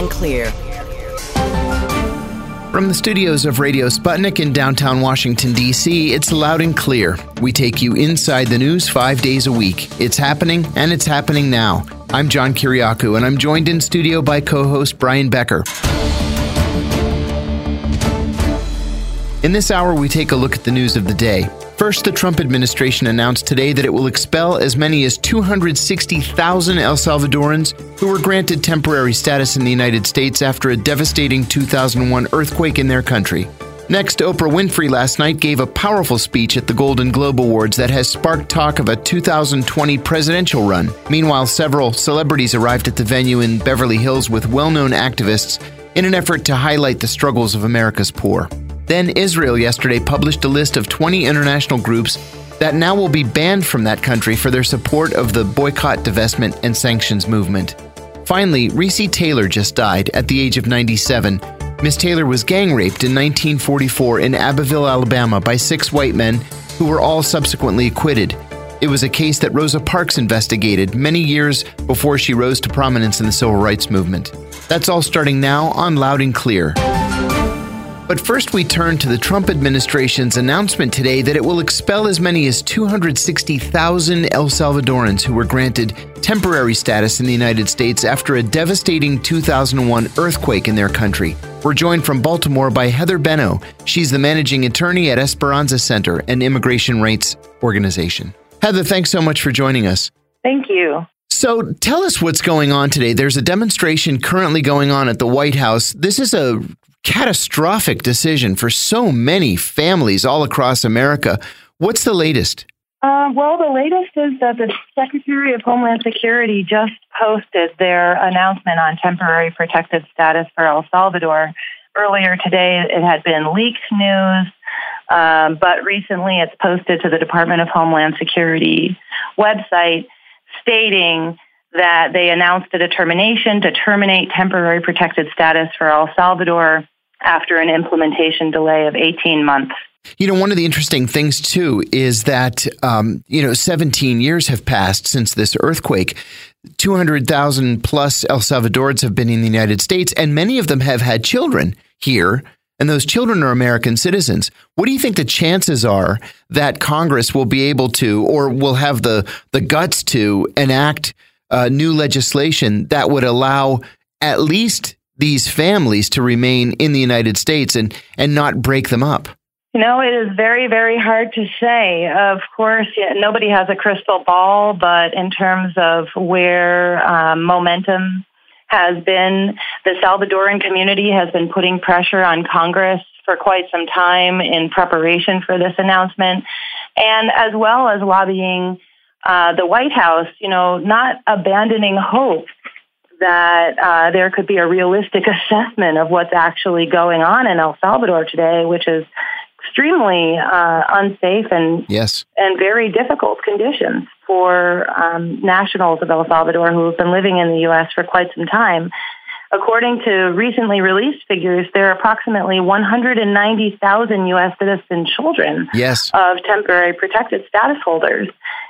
and clear. From the studios of Radio Sputnik in downtown Washington, D.C., it's Loud and Clear. We take you inside the news 5 days a week. It's happening, and it's happening now. I'm John Kiriakou, and I'm joined in studio by co-host Brian Becker. In this hour, we take a look at the news of the day. First, the Trump administration announced today that it will expel as many as 260,000 El Salvadorans who were granted temporary status in the United States after a devastating 2001 earthquake in their country. Next, Oprah Winfrey last night gave a powerful speech at the Golden Globe Awards that has sparked talk of a 2020 presidential run. Meanwhile, several celebrities arrived at the venue in Beverly Hills with well-known activists in an effort to highlight the struggles of America's poor. Then Israel yesterday published a list of 20 international groups that now will be banned from that country for their support of the boycott, divestment, and sanctions movement. Finally, Recy Taylor just died at the age of 97. Miss Taylor was gang raped in 1944 in Abbeville, Alabama by 6 white men who were all subsequently acquitted. It was a case that Rosa Parks investigated many years before she rose to prominence in the civil rights movement. That's all starting now on Loud and Clear. But first, we turn to the Trump administration's announcement today that it will expel as many as 260,000 El Salvadorans who were granted temporary status in the United States after a devastating 2001 earthquake in their country. We're joined from Baltimore by Heather Benno. She's the managing attorney at Esperanza Center, an immigration rights organization. Heather, thanks so much for joining us. Thank you. So tell us what's going on today. There's a demonstration currently going on at the White House. This is a catastrophic decision for so many families all across America. What's the latest? Well, the latest is that the Secretary of Homeland Security just posted their announcement on temporary protected status for El Salvador. Earlier today, it had been leaked news, but recently it's posted to the Department of Homeland Security website stating that they announced a determination to terminate temporary protected status for El Salvador after an implementation delay of 18 months. You know, one of the interesting things, too, is that, 17 years have passed since this earthquake. 200,000 plus El Salvadorans have been in the United States, and many of them have had children here, and those children are American citizens. What do you think the chances are that Congress will be able to, or will have the guts to enact new legislation that would allow at least these families to remain in the United States and not break them up? You know, it is very, very hard to say. Of course, nobody has a crystal ball, but in terms of where momentum has been, the Salvadoran community has been putting pressure on Congress for quite some time in preparation for this announcement, and as well as lobbying the White House, not abandoning hope that there could be a realistic assessment of what's actually going on in El Salvador today, which is extremely unsafe and very difficult conditions for nationals of El Salvador who have been living in the U.S. for quite some time. According to recently released figures, there are approximately 190,000 U.S. citizen children of temporary protected status holders.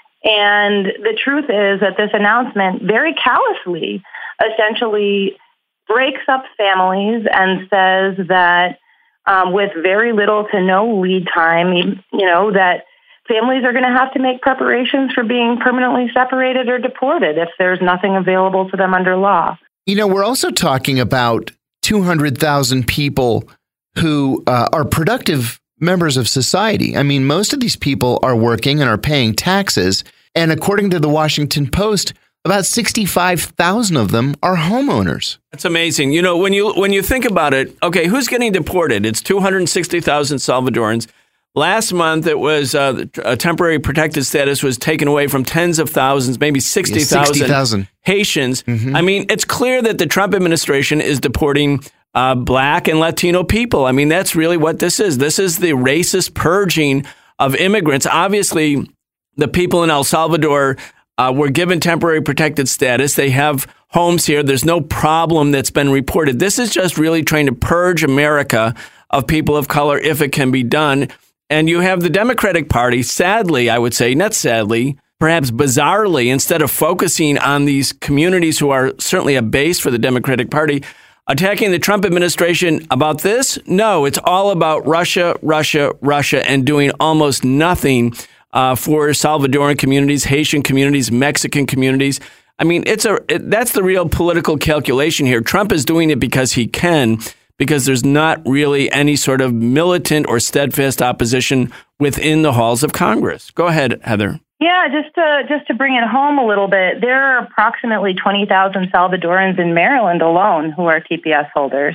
And the truth is that this announcement very callously essentially breaks up families and says that with very little to no lead time, that families are going to have to make preparations for being permanently separated or deported if there's nothing available to them under law. We're also talking about 200,000 people who are productive members of society. I mean, most of these people are working and are paying taxes. And according to the Washington Post, about 65,000 of them are homeowners. That's amazing. When you think about it, okay, who's getting deported? It's 260,000 Salvadorans. Last month, it was a temporary protected status was taken away from tens of thousands, maybe 60,000 Haitians. Mm-hmm. I mean, it's clear that the Trump administration is deporting Black and Latino people. I mean, that's really what this is. This is the racist purging of immigrants. Obviously, the people in El Salvador were given temporary protected status. They have homes here. There's no problem that's been reported. This is just really trying to purge America of people of color if it can be done. And you have the Democratic Party, sadly, I would say, not sadly, perhaps bizarrely, instead of focusing on these communities who are certainly a base for the Democratic Party, attacking the Trump administration about this? No, it's all about Russia, Russia, Russia, and doing almost nothing for Salvadoran communities, Haitian communities, Mexican communities. I mean, that's the real political calculation here. Trump is doing it because he can, because there's not really any sort of militant or steadfast opposition within the halls of Congress. Go ahead, Heather. Yeah, just to bring it home a little bit, there are approximately 20,000 Salvadorans in Maryland alone who are TPS holders,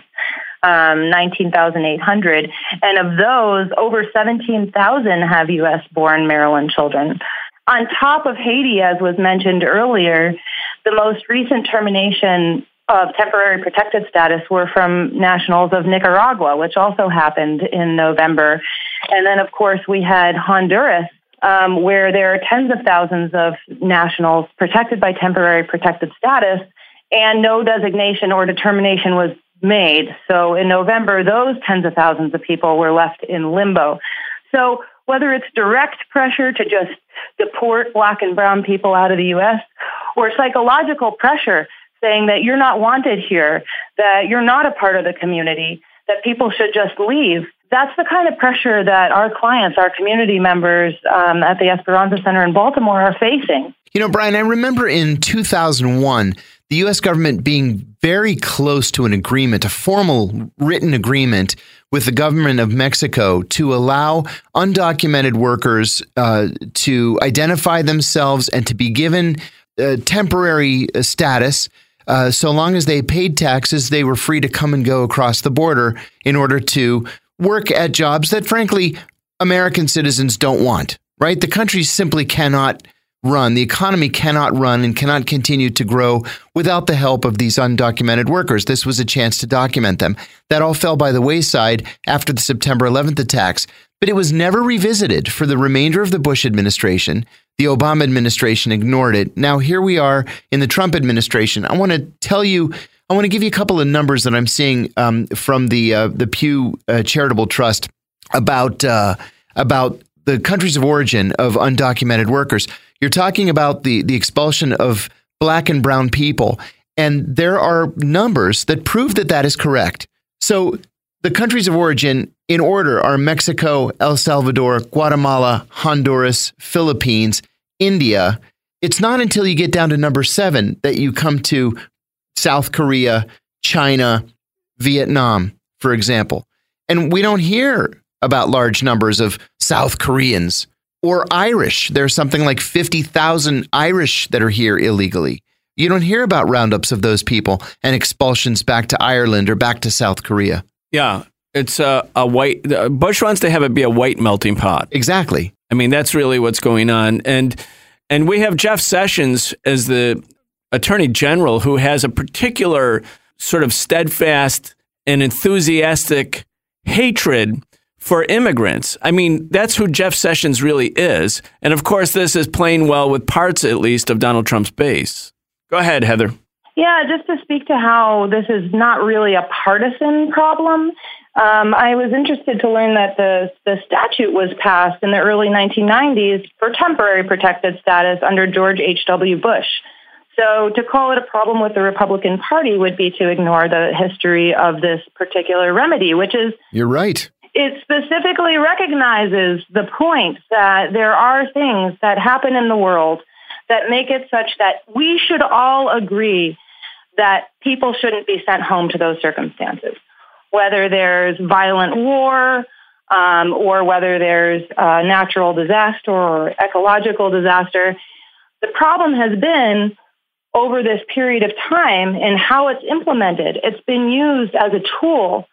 19,800. And of those, over 17,000 have U.S.-born Maryland children. On top of Haiti, as was mentioned earlier, the most recent termination of temporary protected status were from nationals of Nicaragua, which also happened in November. And then, of course, we had Honduras, where there are tens of thousands of nationals protected by temporary protected status, and no designation or determination was made. So in November, those tens of thousands of people were left in limbo. So whether it's direct pressure to just deport Black and brown people out of the U.S., or psychological pressure saying that you're not wanted here, that you're not a part of the community, that people should just leave, that's the kind of pressure that our clients, our community members at the Esperanza Center in Baltimore are facing. You know, Brian, I remember in 2001, the U.S. government being very close to an agreement, a formal written agreement with the government of Mexico to allow undocumented workers to identify themselves and to be given temporary status. So long as they paid taxes, they were free to come and go across the border in order to work at jobs that, frankly, American citizens don't want, right? The country simply cannot run. The economy cannot run and cannot continue to grow without the help of these undocumented workers. This was a chance to document them. That all fell by the wayside after the September 11th attacks, but it was never revisited for the remainder of the Bush administration. The Obama administration ignored it. Now here we are in the Trump administration. I want to give you a couple of numbers that I'm seeing from the Pew Charitable Trust about the countries of origin of undocumented workers. You're talking about the expulsion of Black and brown people, and there are numbers that prove that that is correct. So the countries of origin in order are Mexico, El Salvador, Guatemala, Honduras, Philippines, India. It's not until you get down to number 7 that you come to South Korea, China, Vietnam, for example. And we don't hear about large numbers of South Koreans or Irish. There's something like 50,000 Irish that are here illegally. You don't hear about roundups of those people and expulsions back to Ireland or back to South Korea. Yeah, it's a white. Bush wants to have it be a white melting pot. Exactly. I mean, that's really what's going on. And we have Jeff Sessions as the Attorney General, who has a particular sort of steadfast and enthusiastic hatred for immigrants. I mean, that's who Jeff Sessions really is. And of course, this is playing well with parts, at least, of Donald Trump's base. Go ahead, Heather. Yeah, just to speak to how this is not really a partisan problem, I was interested to learn that the statute was passed in the early 1990s for temporary protected status under George H.W. Bush. So to call it a problem with the Republican Party would be to ignore the history of this particular remedy, which is... You're right. It specifically recognizes the point that there are things that happen in the world that make it such that we should all agree that people shouldn't be sent home to those circumstances, whether there's violent war or whether there's a natural disaster or ecological disaster. The problem has been over this period of time and how it's implemented. It's been used as a tool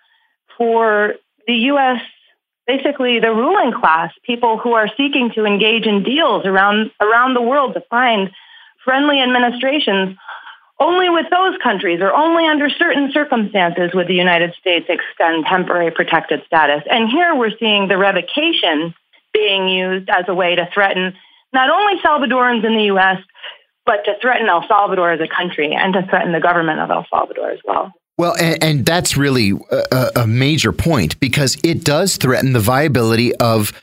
for the U.S., basically the ruling class, people who are seeking to engage in deals around the world to find friendly administrations. Only with those countries or only under certain circumstances would the United States extend temporary protected status. And here we're seeing the revocation being used as a way to threaten not only Salvadorans in the U.S., but to threaten El Salvador as a country and to threaten the government of El Salvador as well. Well, and that's really a major point because it does threaten the viability of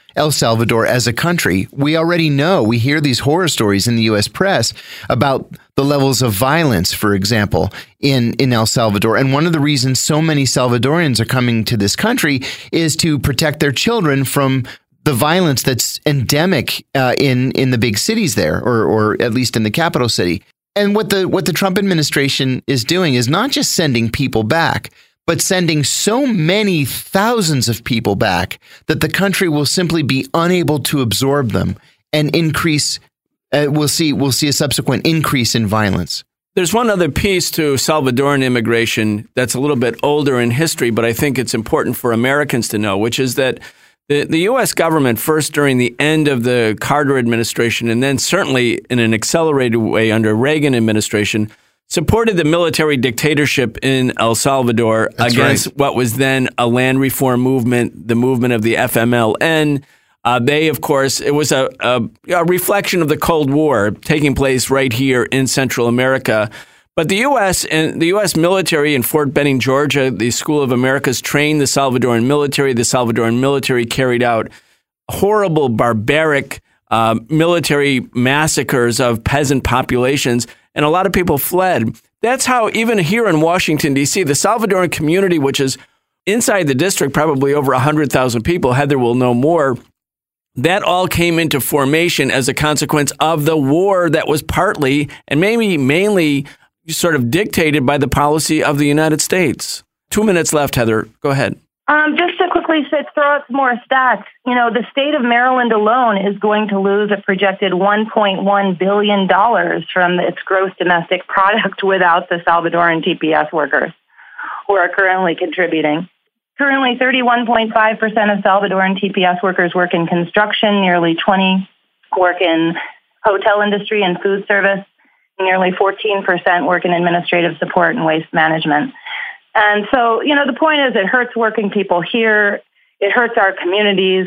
El Salvador as a country. We already know, we hear these horror stories in the U.S. press about the levels of violence, for example, in El Salvador. And one of the reasons so many Salvadorians are coming to this country is to protect their children from the violence that's endemic in the big cities there, or at least in the capital city. And what the Trump administration is doing is not just sending people back, but sending so many thousands of people back that the country will simply be unable to absorb them and increase. We'll see a subsequent increase in violence. There's one other piece to Salvadoran immigration that's a little bit older in history, but I think it's important for Americans to know, which is that the U.S. government, first during the end of the Carter administration, and then certainly in an accelerated way under Reagan administration, supported the military dictatorship in El Salvador against what was then a land reform movement, the movement of the FMLN. They, of course, it was a reflection of the Cold War taking place right here in Central America. But the U.S. and the U.S. military in Fort Benning, Georgia, the School of Americas trained the Salvadoran military. The Salvadoran military carried out horrible, barbaric military massacres of peasant populations, and a lot of people fled. That's how, even here in Washington, D.C., the Salvadoran community, which is inside the district, probably over 100,000 people, Heather will know more, that all came into formation as a consequence of the war that was partly and maybe mainly sort of dictated by the policy of the United States. 2 minutes left, Heather. Go ahead. Just to quickly throw out some more stats, the state of Maryland alone is going to lose a projected $1.1 billion from its gross domestic product without the Salvadoran TPS workers who are currently contributing. Currently, 31.5% of Salvadoran TPS workers work in construction, nearly 20% work in hotel industry and food service, nearly 14% work in administrative support and waste management. And so, the point is it hurts working people here. It hurts our communities.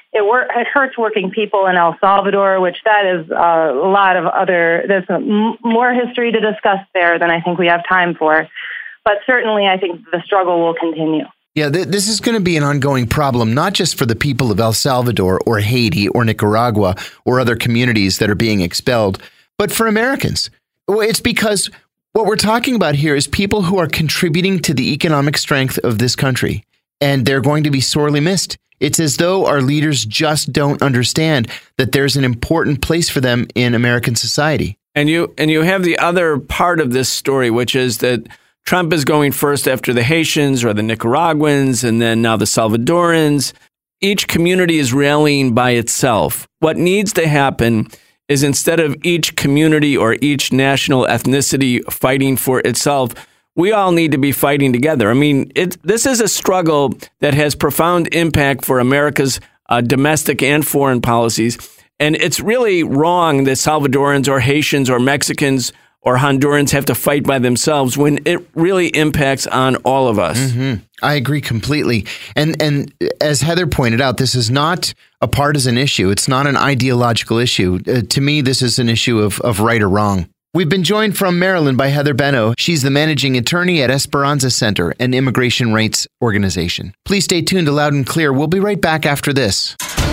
It hurts working people in El Salvador, which that is a lot of there's more history to discuss there than I think we have time for. But certainly, I think the struggle will continue. Yeah, this is going to be an ongoing problem, not just for the people of El Salvador or Haiti or Nicaragua or other communities that are being expelled, but for Americans. It's because what we're talking about here is people who are contributing to the economic strength of this country, and they're going to be sorely missed. It's as though our leaders just don't understand that there's an important place for them in American society. And you have the other part of this story, which is that Trump is going first after the Haitians or the Nicaraguans, and then now the Salvadorans. Each community is rallying by itself. What needs to happen is, instead of each community or each national ethnicity fighting for itself, we all need to be fighting together. I mean, this is a struggle that has profound impact for America's domestic and foreign policies. And it's really wrong that Salvadorans or Haitians or Mexicans or Hondurans have to fight by themselves when it really impacts on all of us. Mm-hmm. I agree completely. And as Heather pointed out, this is not a partisan issue. It's not an ideological issue. To me, this is an issue of right or wrong. We've been joined from Maryland by Heather Benno. She's the managing attorney at Esperanza Center, an immigration rights organization. Please stay tuned to Loud and Clear. We'll be right back after this.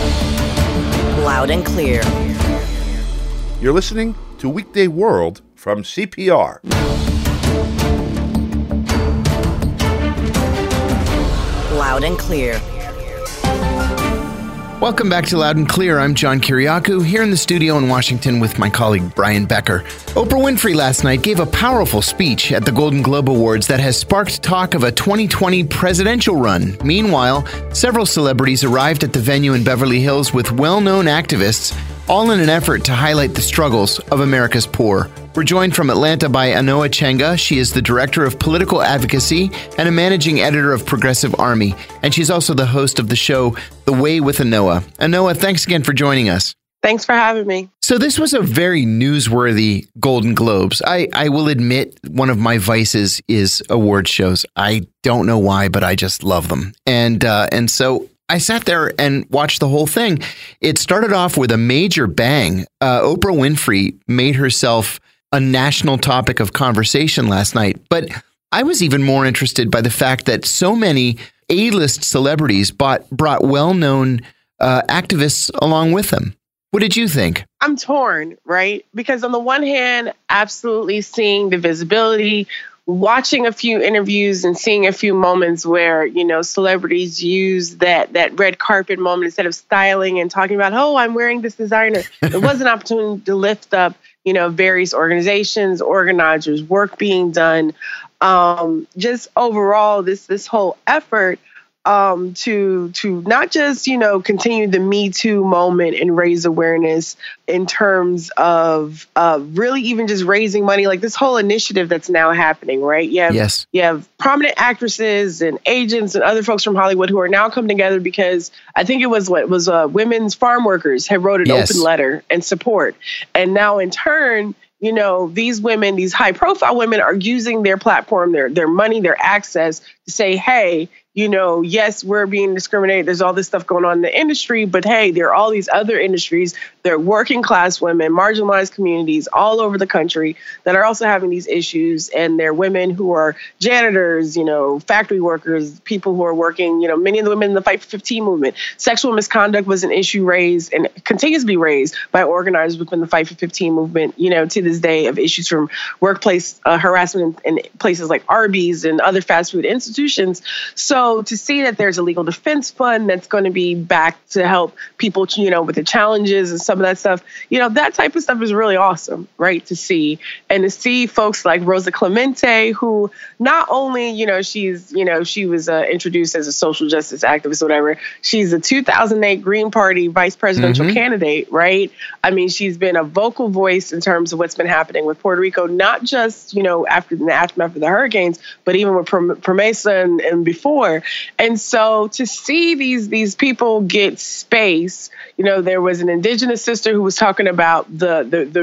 Loud and Clear. You're listening to Weekday World from CPR. Loud and Clear. Welcome back to Loud and Clear. I'm John Kiriakou, here in the studio in Washington with my colleague Brian Becker. Oprah Winfrey last night gave a powerful speech at the Golden Globe Awards that has sparked talk of a 2020 presidential run. Meanwhile, several celebrities arrived at the venue in Beverly Hills with well-known activists, all in an effort to highlight the struggles of America's poor. We're joined from Atlanta by Anoa Chenga. She is the Director of Political Advocacy and a Managing Editor of Progressive Army. And she's also the host of the show, The Way with Anoa. Anoa, thanks again for joining us. Thanks for having me. So this was a very newsworthy Golden Globes. I will admit one of my vices is award shows. I don't know why, but I just love them. And so I sat there and watched the whole thing. It started off with a major bang. Oprah Winfrey made herself a national topic of conversation last night. But I was even more interested by the fact that so many A-list celebrities brought well-known activists along with them. What did you think? I'm torn, right? Because on the one hand, absolutely seeing the visibility, watching a few interviews and seeing a few moments where, you know, celebrities use that red carpet moment instead of styling and talking about, oh, I'm wearing this designer. It was an opportunity to lift up, you know, various organizations, organizers, work being done. Just overall, this whole effort to not just, you know, continue the Me Too moment and raise awareness in terms of really even just raising money, like this whole initiative that's now happening, right? You have prominent actresses and agents and other folks from Hollywood who are now coming together because I think it was women's farm workers have wrote an open letter and support. And now in turn, you know, these women, these high profile women are using their platform, their money, their access to say, hey, you know, yes, we're being discriminated. There's all this stuff going on in the industry, but hey, there are all these other industries. They're working class women, marginalized communities all over the country that are also having these issues. And they're women who are janitors, you know, factory workers, people who are working, you know, many of the women in the Fight for 15 movement. Sexual misconduct was an issue raised and continues to be raised by organizers within the Fight for 15 movement, you know, to this day, of issues from workplace harassment in places like Arby's and other fast food institutions. So to see that there's a legal defense fund that's going to be back to help people, you know, with the challenges and some of that stuff, you know, that type of stuff is really awesome, right, to see. And to see folks like Rosa Clemente, who not only, you know, she was introduced as a social justice activist, whatever. She's a 2008 Green Party vice presidential candidate, right? I mean, she's been a vocal voice in terms of what's been happening with Puerto Rico, not just, you know, after the aftermath of the hurricanes, but even with PROMESA and before. And so to see these people get space, you know, there was an indigenous sister who was talking about the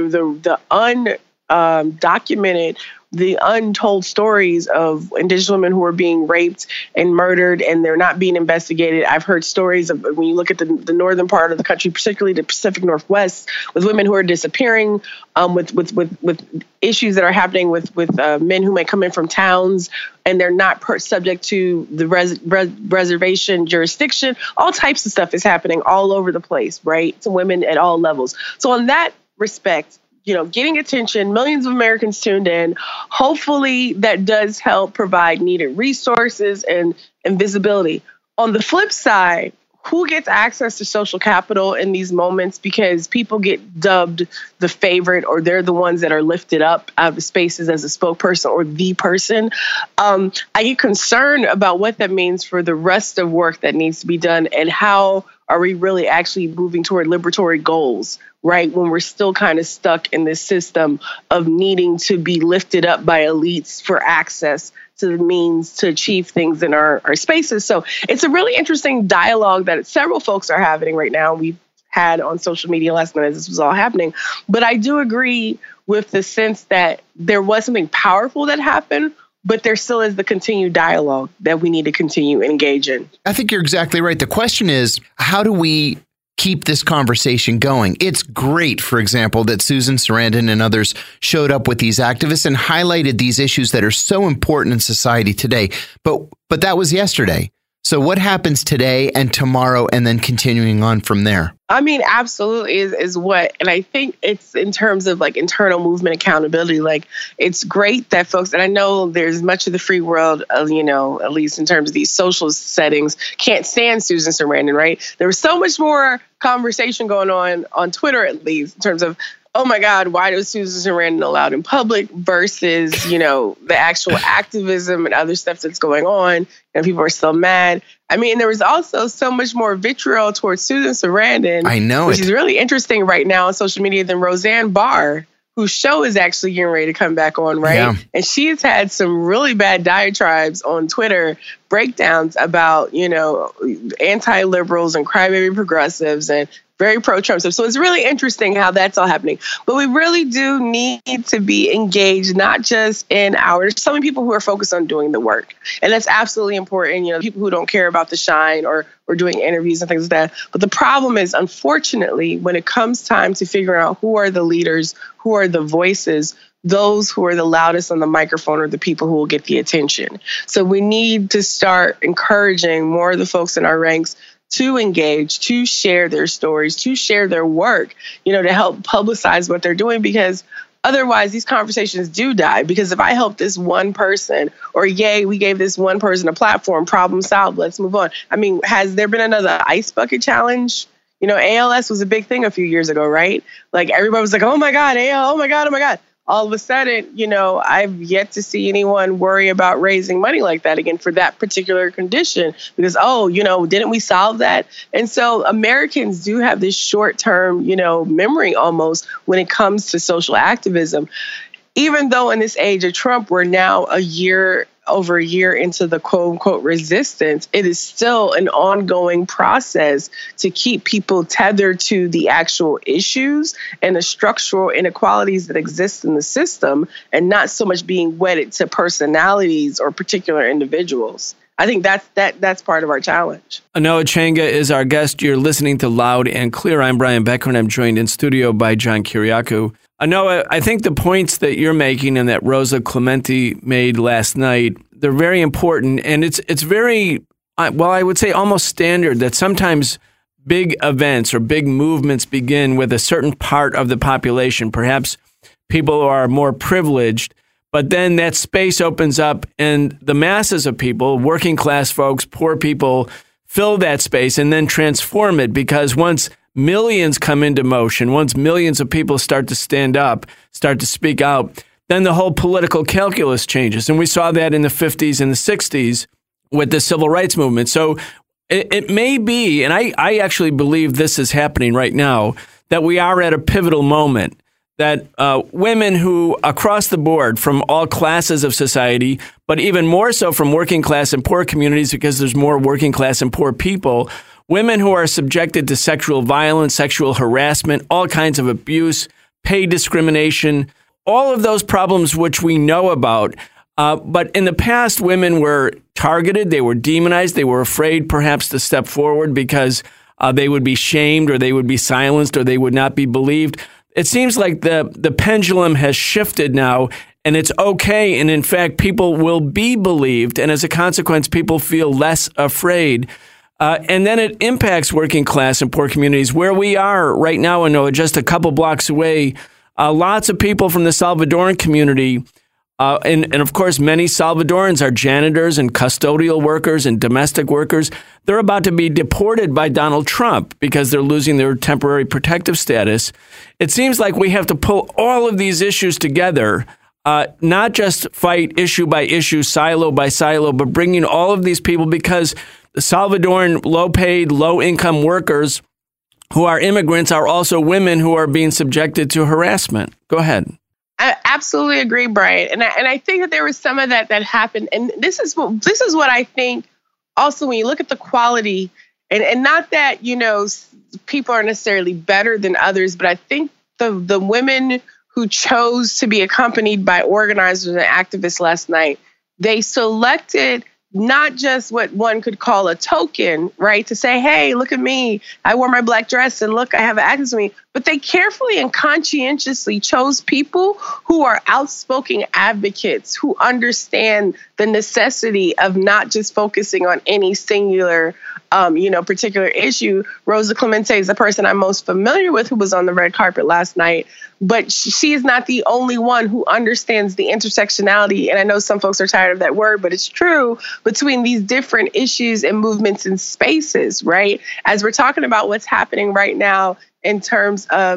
undocumented, the untold stories of indigenous women who are being raped and murdered, and they're not being investigated. I've heard stories of, when you look at the northern part of the country, particularly the Pacific Northwest, with women who are disappearing, with issues that are happening with men who may come in from towns and they're not subject to the reservation jurisdiction. All types of stuff is happening all over the place, right? To women at all levels. So in that respect, you know, getting attention, millions of Americans tuned in. Hopefully that does help provide needed resources and visibility. On the flip side, who gets access to social capital in these moments? Because people get dubbed the favorite, or they're the ones that are lifted up out of the spaces as a spokesperson or the person. I get concerned about what that means for the rest of work that needs to be done, and how are we really actually moving toward liberatory goals, right? When we're still kind of stuck in this system of needing to be lifted up by elites for access to the means to achieve things in our spaces. So it's a really interesting dialogue that several folks are having right now. We've had on social media last night as this was all happening. But I do agree with the sense that there was something powerful that happened, but there still is the continued dialogue that we need to continue to engage in. I think you're exactly right. The question is, how do we keep this conversation going? It's great, for example, that Susan Sarandon and others showed up with these activists and highlighted these issues that are so important in society today. But that was yesterday. So what happens today and tomorrow, and then continuing on from there? I mean, absolutely is what, and I think it's in terms of like internal movement accountability. Like, it's great that folks, and I know there's much of the free world, you know, at least in terms of these social settings, can't stand Susan Sarandon, right? There was so much more conversation going on Twitter, at least, in terms of, oh my God, why was Susan Sarandon allowed in public versus, you know, the actual activism and other stuff that's going on, and people are still mad. I mean, there was also so much more vitriol towards Susan Sarandon. I know, which is really interesting right now on social media than Roseanne Barr, whose show is actually getting ready to come back on, right? Yeah. And she's had some really bad diatribes on Twitter, breakdowns about, you know, anti-liberals and crybaby progressives and very pro-Trump stuff. So it's really interesting how that's all happening. But we really do need to be engaged, not just in there's so many people who are focused on doing the work. And that's absolutely important. You know, people who don't care about the shine or doing interviews and things like that. But the problem is, unfortunately, when it comes time to figure out who are the leaders, who are the voices, those who are the loudest on the microphone are the people who will get the attention. So we need to start encouraging more of the folks in our ranks to engage, to share their stories, to share their work, to help publicize what they're doing, because otherwise these conversations do die. Because if I help this one person, or yay, we gave this one person a platform, problem solved, let's move on. I mean, has there been another ice bucket challenge? ALS was a big thing a few years ago, right? Like everybody was like, oh my God, AL, oh my God, oh my God. All of a sudden, I've yet to see anyone worry about raising money like that again for that particular condition because, didn't we solve that? And so Americans do have this short-term, memory almost when it comes to social activism. Even though in this age of Trump, we're now over a year into the quote unquote resistance, it is still an ongoing process to keep people tethered to the actual issues and the structural inequalities that exist in the system and not so much being wedded to personalities or particular individuals. I think that's part of our challenge. Anoa Changa is our guest. You're listening to Loud and Clear. I'm Brian Becker, and I'm joined in studio by John Kiriakou. Anoa, I think the points that you're making and that Rosa Clemente made last night, they're very important. And it's very, I would say almost standard that sometimes big events or big movements begin with a certain part of the population. Perhaps people who are more privileged, but then that space opens up and the masses of people, working class folks, poor people, fill that space and then transform it, because once millions come into motion, once millions of people start to stand up, start to speak out, then the whole political calculus changes. And we saw that in the 50s and the 60s with the civil rights movement. So it may be, and I actually believe this is happening right now, that we are at a pivotal moment, that women who across the board from all classes of society, but even more so from working class and poor communities, because there's more working class and poor people, women who are subjected to sexual violence, sexual harassment, all kinds of abuse, pay discrimination, all of those problems which we know about. But in the past, women were targeted, they were demonized, they were afraid perhaps to step forward because they would be shamed or they would be silenced or they would not be believed. It seems like the pendulum has shifted now, and it's okay. And in fact, people will be believed. And as a consequence, people feel less afraid. And then it impacts working class and poor communities where we are right now. And just a couple blocks away, lots of people from the Salvadoran community, and of course, many Salvadorans are janitors and custodial workers and domestic workers. They're about to be deported by Donald Trump because they're losing their temporary protective status. It seems like we have to pull all of these issues together, not just fight issue by issue, silo by silo, but bringing all of these people, because the Salvadoran low-paid, low-income workers who are immigrants are also women who are being subjected to harassment. Go ahead. I absolutely agree, Brian. And I think that there was some of that happened. And this is what I think also when you look at the quality, and not that, people are necessarily better than others, but I think the women who chose to be accompanied by organizers and activists last night, they selected not just what one could call a token, right? To say, hey, look at me. I wore my black dress and look, I have an activist with me. But they carefully and conscientiously chose people who are outspoken advocates, who understand the necessity of not just focusing on any singular, particular issue. Rosa Clemente is the person I'm most familiar with who was on the red carpet last night. But she is not the only one who understands the intersectionality. And I know some folks are tired of that word, but it's true, between these different issues and movements and spaces, right? As we're talking about what's happening right now in terms of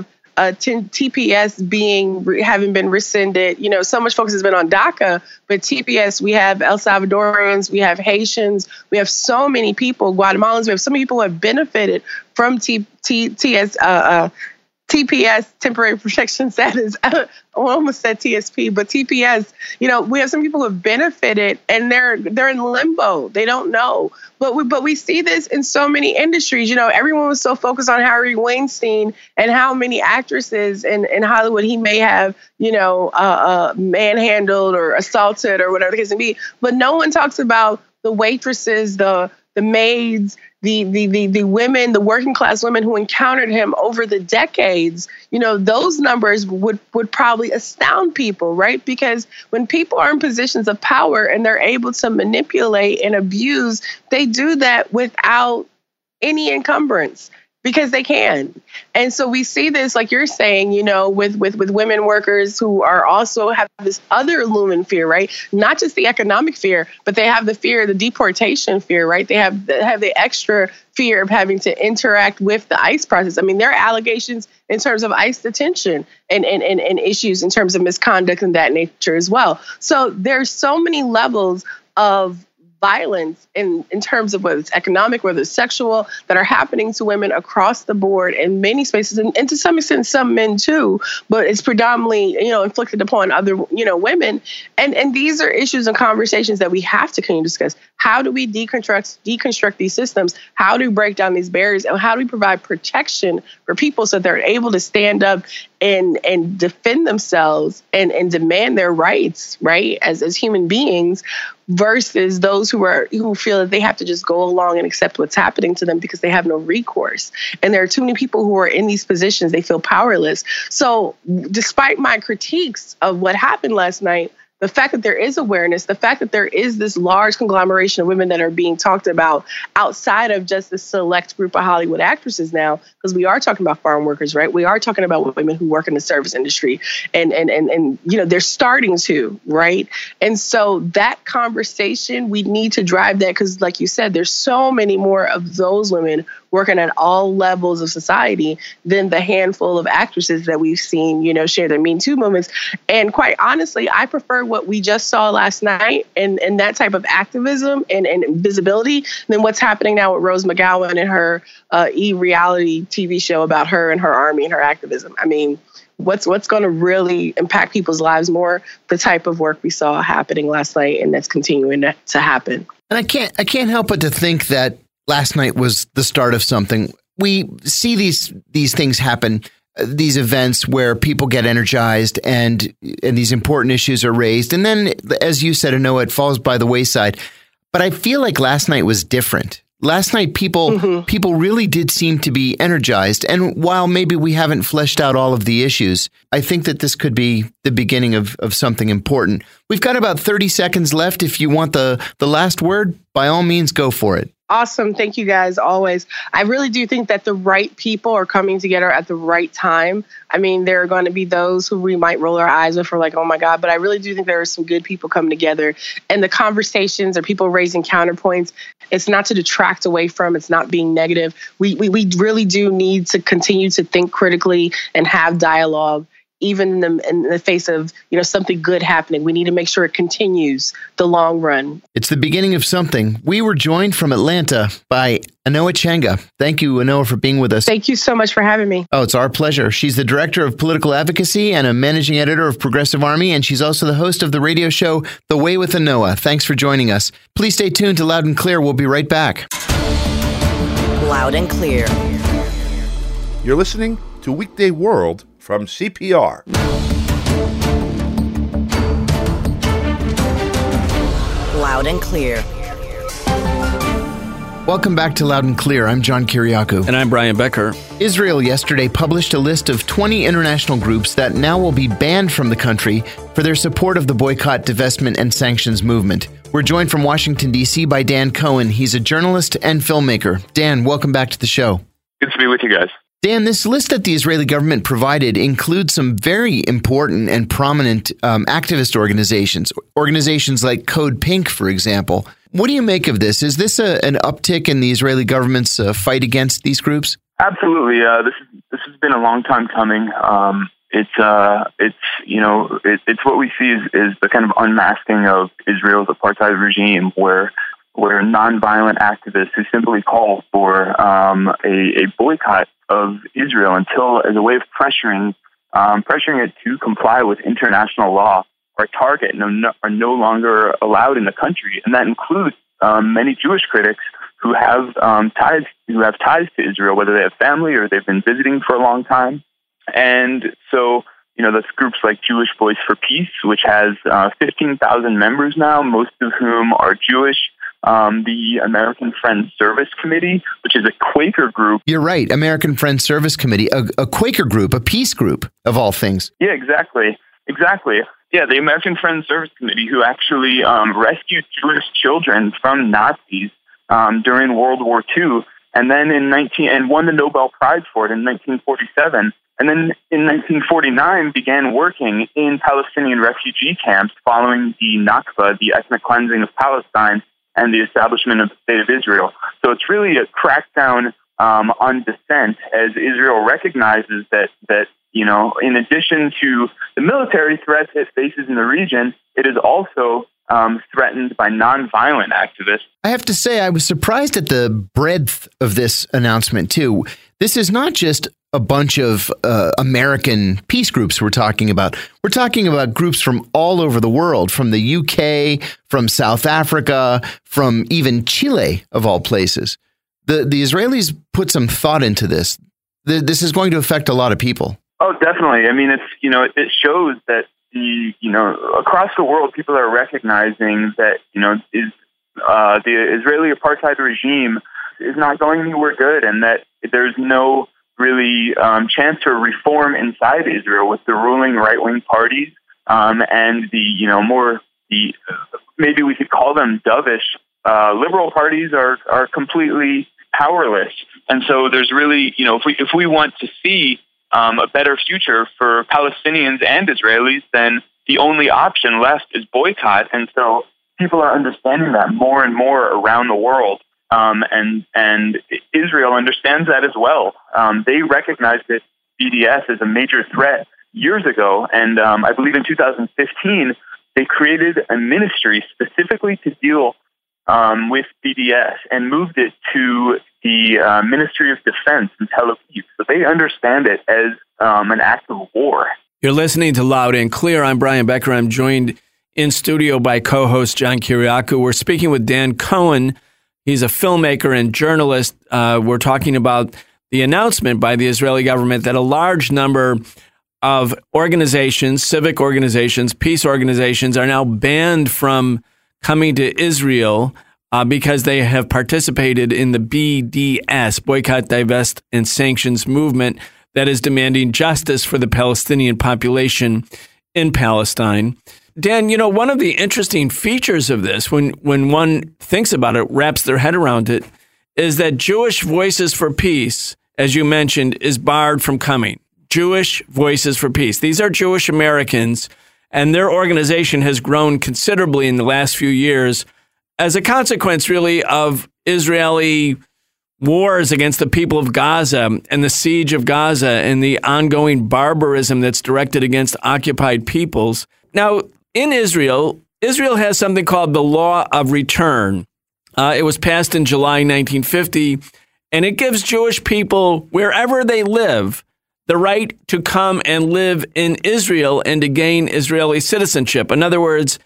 TPS having been rescinded, so much focus has been on DACA, but TPS, we have El Salvadorans, we have Haitians, we have so many people, Guatemalans, we have so many people who have benefited from TPS, temporary protection status. I almost said TSP, but TPS, we have some people who have benefited and they're in limbo. They don't know. But we see this in so many industries. Everyone was so focused on Harvey Weinstein and how many actresses in Hollywood he may have, manhandled or assaulted or whatever the case may be. But no one talks about the waitresses, the maids, the women, the working class women who encountered him over the decades. Those numbers would probably astound people, right? Because when people are in positions of power and they're able to manipulate and abuse, they do that without any encumbrance because they can. And so we see this, like you're saying, with women workers who are also have this other looming fear, right? Not just the economic fear, but they have the fear, the deportation fear, right? They have the extra fear of having to interact with the ICE process. I mean, there are allegations in terms of ICE detention and issues in terms of misconduct and that nature as well. So there's so many levels of violence in terms of whether it's economic, whether it's sexual, that are happening to women across the board in many spaces, and to some extent some men too, but it's predominantly inflicted upon other women. And these are issues and conversations that we have to continue to discuss. How do we deconstruct these systems? How do we break down these barriers? And how do we provide protection for people so they're able to stand up and defend themselves and demand their rights, right, as human beings, versus those who feel that they have to just go along and accept what's happening to them because they have no recourse. And there are too many people who are in these positions, they feel powerless. So despite my critiques of what happened last night, the fact that there is awareness, the fact that there is this large conglomeration of women that are being talked about outside of just the select group of Hollywood actresses now, because we are talking about farm workers, right? We are talking about women who work in the service industry and they're starting to, right? And so that conversation, we need to drive that because like you said, there's so many more of those women working at all levels of society than the handful of actresses that we've seen, share their Me Too moments. And quite honestly, I prefer what we just saw last night and that type of activism and visibility than what's happening now with Rose McGowan and her reality TV show about her and her army and her activism. I mean, what's going to really impact people's lives more? The type of work we saw happening last night, and that's continuing to happen. And I can't help but to think that last night was the start of something. We see these things happen, these events where people get energized and these important issues are raised. And then, as you said, Anoa, it falls by the wayside. But I feel like last night was different. Last night, people really did seem to be energized. And while maybe we haven't fleshed out all of the issues, I think that this could be the beginning of something important. We've got about 30 seconds left. If you want the last word, by all means, go for it. Awesome. Thank you guys always. I really do think that the right people are coming together at the right time. I mean, there are going to be those who we might roll our eyes with for like, oh my God, but I really do think there are some good people coming together, and the conversations are people raising counterpoints. It's not to detract away from, it's not being negative. We really do need to continue to think critically and have dialogue. Even in the face of, something good happening, we need to make sure it continues the long run. It's the beginning of something. We were joined from Atlanta by Anoa Chenga. Thank you, Anoa, for being with us. Thank you so much for having me. Oh, it's our pleasure. She's the director of political advocacy and a managing editor of Progressive Army, and she's also the host of the radio show The Way with Anoa. Thanks for joining us. Please stay tuned to Loud and Clear. We'll be right back. Loud and Clear. You're listening to Weekday World from CPR. Loud and Clear. Welcome back to Loud and Clear. I'm John Kiriakou. And I'm Brian Becker. Israel yesterday published a list of 20 international groups that now will be banned from the country for their support of the boycott, divestment, and sanctions movement. We're joined from Washington, D.C. by Dan Cohen. He's a journalist and filmmaker. Dan, welcome back to the show. Good to be with you guys. Dan, this list that the Israeli government provided includes some very important and prominent activist organizations like Code Pink, for example. What do you make of this? Is this an uptick in the Israeli government's fight against these groups? Absolutely. This has been a long time coming. It's what we see is the kind of unmasking of Israel's apartheid regime, where nonviolent activists who simply call for a boycott of Israel until, as a way of pressuring it to comply with international law, are targeted and are no longer allowed in the country, and that includes many Jewish critics who have ties to Israel, whether they have family or they've been visiting for a long time. And so, that's groups like Jewish Voice for Peace, which has 15,000 members now, most of whom are Jewish. The American Friends Service Committee, which is a Quaker group. You're right, American Friends Service Committee, a Quaker group, a peace group, of all things. Yeah, exactly. Yeah, the American Friends Service Committee, who actually rescued Jewish children from Nazis during World War II, and then and won the Nobel Prize for it in 1947. And then in 1949 began working in Palestinian refugee camps following the Nakba, the ethnic cleansing of Palestine, and the establishment of the State of Israel. So it's really a crackdown on dissent, as Israel recognizes that in addition to the military threats it faces in the region, it is also threatened by nonviolent activists. I have to say, I was surprised at the breadth of this announcement, too. This is not just a bunch of American peace groups we're talking about. We're talking about groups from all over the world, from the UK, from South Africa, from even Chile, of all places. The Israelis put some thought into this. This is going to affect a lot of people. Oh, definitely. I mean, it shows that across the world, people are recognizing that, the Israeli apartheid regime is not going anywhere good, and that there's no really chance for reform inside Israel with the ruling right-wing parties and maybe we could call them dovish liberal parties are completely powerless. And so there's really, if we want to see a better future for Palestinians and Israelis, then the only option left is boycott. And so people are understanding that more and more around the world. And Israel understands that as well. They recognized that BDS as a major threat years ago. And I believe in 2015, they created a ministry specifically to deal with BDS and moved it to the Ministry of Defense in Tel Aviv. So they understand it as an act of war. You're listening to Loud and Clear. I'm Brian Becker. I'm joined in studio by co-host John Kiriakou. We're speaking with Dan Cohen. He's a filmmaker and journalist. We're talking about the announcement by the Israeli government that a large number of organizations, civic organizations, peace organizations, are now banned from coming to Israel because they have participated in the BDS, Boycott, Divest, and Sanctions movement that is demanding justice for the Palestinian population in Palestine. Dan, one of the interesting features of this, when one thinks about it, wraps their head around it, is that Jewish Voices for Peace, as you mentioned, is barred from coming. Jewish Voices for Peace. These are Jewish Americans, and their organization has grown considerably in the last few years as a consequence, really, of Israeli wars against the people of Gaza and the siege of Gaza and the ongoing barbarism that's directed against occupied peoples. Now, in Israel has something called the Law of Return. It was passed in July 1950, and it gives Jewish people, wherever they live, the right to come and live in Israel and to gain Israeli citizenship. In other words,